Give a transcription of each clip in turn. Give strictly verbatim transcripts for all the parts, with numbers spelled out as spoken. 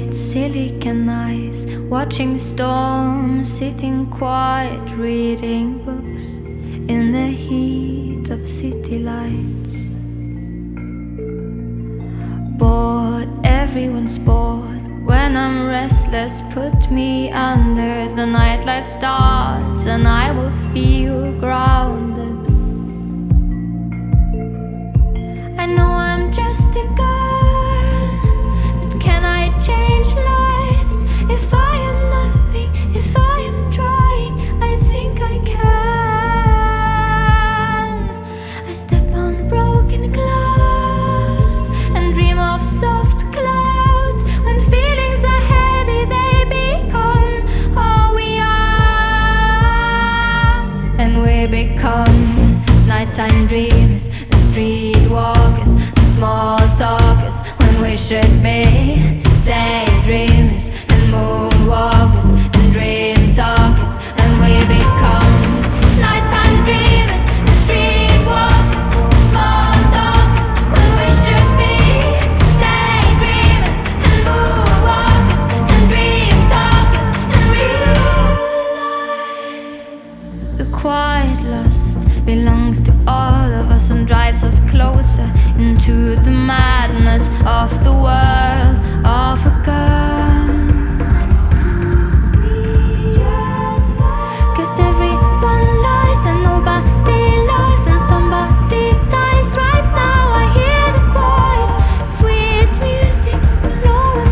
its silicon eyes, watching storms, sitting quiet, reading books in the heat of city lights. Bored, everyone's bored. When I'm restless, put me under the nightlife stars, and I will feel grounded. I know I'm just a girl, but can I change lives? If I am nothing, if I am trying, I think I can. I step on broken glass and dream of soft clouds. When feelings are heavy, they become all we are, and we become nighttime dreamers, the streetwalkers, the small talkers, when we should be daydreamers and moonwalkers and dream talkers, and we become nighttime dreamers, the streetwalkers, the small talkers, when we should be daydreamers and moonwalkers and dream talkers, and real life. The quiet lust belongs to all of us and drives us closer into the madness of the world of a girl. Cause everyone lies and nobody lies, and somebody dies right now. I hear the quiet, sweet music, but no one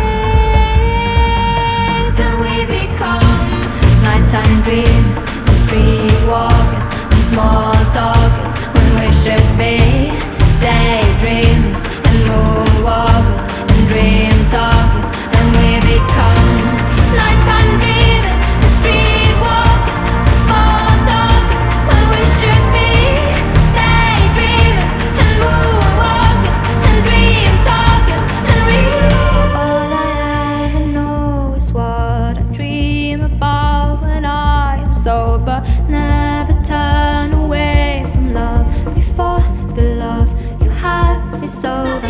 sings, and we become nighttime dreamers, the streetwalkers, the small talkers, when we should be daydreamers and moonwalkers and dream talkers, and we become nighttime dreamers, the streetwalkers, the small talkers, when we should be daydreamers and moonwalkers and dream talkers, and real. All I know is what I dream about when I'm sober. Never turn away from love before the love you have is over.